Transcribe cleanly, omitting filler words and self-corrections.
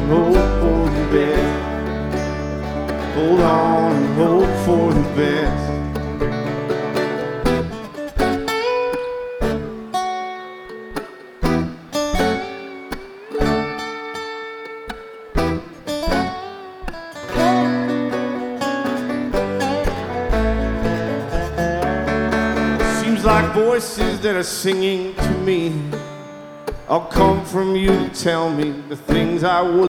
and hope for the best. Hold on and hope for the best. Seems like voices that are singing to me. I'll come from you to tell me the things I would